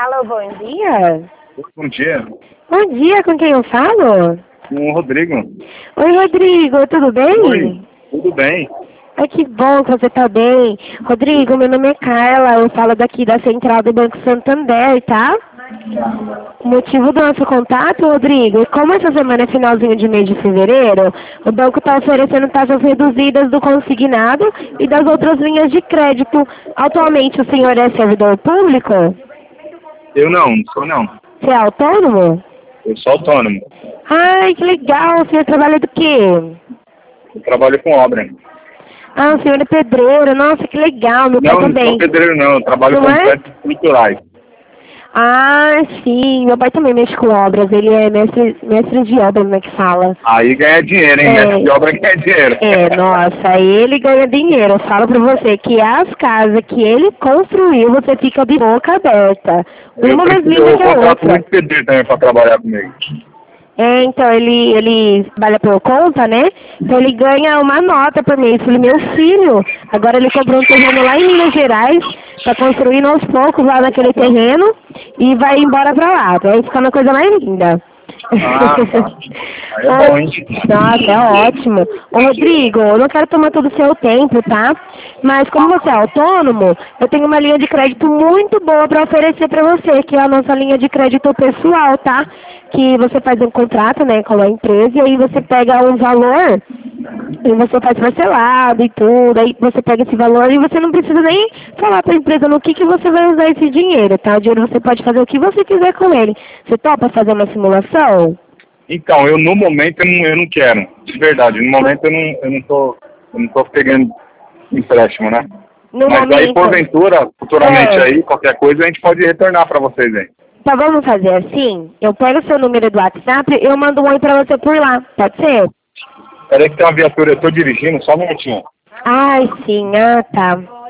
Alô, bom dia. Bom dia. Bom dia, com quem eu falo? Com o Rodrigo. Oi, Rodrigo, tudo bem? Oi, tudo bem? Ai, que bom que você tá bem. Rodrigo, meu nome é Carla, eu falo daqui da Central do Banco Santander, tá? O motivo do nosso contato, Rodrigo, como essa semana é finalzinho de mês de fevereiro, o banco está oferecendo taxas reduzidas do consignado e das outras linhas de crédito. Atualmente o senhor é servidor público? Eu não sou não. Você é autônomo? Eu sou autônomo. Ai, que legal. O senhor trabalha do quê? Eu trabalho com obra. Ah, o senhor é pedreiro. Nossa, que legal. Meu pai Não também. sou pedreiro não, eu trabalho Não com é? projetos estruturais. Ah, sim. Meu pai também mexe com obras. Ele é mestre de obras, como é que fala? Aí ganha dinheiro, hein? Mestre de obra ganha dinheiro. Nossa, ele ganha dinheiro. Eu falo pra você que as casas que ele construiu, você fica de boca aberta. Uma mais linda Eu que a contrato outra. muito pedreiro também para trabalhar comigo. Então ele trabalha por conta, né? Então ele ganha uma nota por mês. Falei, meu filho, agora ele comprou um terreno lá em Minas Gerais, tá construindo aos poucos lá naquele terreno e vai embora pra lá. Vai ficar uma coisa mais linda. Ah, tá. Aí é bom, hein? Nossa, é ótimo. Ô, Rodrigo, eu não quero tomar todo o seu tempo, tá? Mas como você é autônomo, eu tenho uma linha de crédito muito boa para oferecer para você, que é a nossa linha de crédito pessoal, tá? Que você faz um contrato, né, com a empresa e aí você pega um valor e você faz parcelado e tudo, aí você pega esse valor e você não precisa nem falar para a empresa no que você vai usar esse dinheiro, tá? O dinheiro você pode fazer o que você quiser com ele. Você topa fazer uma simulação? Então, no momento eu não quero. De verdade, no momento eu não tô pegando empréstimo, né? No Mas momento. aí, porventura, futuramente aí, qualquer coisa, a gente pode retornar para vocês aí. Então vamos fazer assim? Eu pego o seu número do WhatsApp e eu mando um oi pra você por lá. Pode ser? Peraí que tem uma viatura, eu tô dirigindo, só um minutinho. Ai, sim. Ah, tá.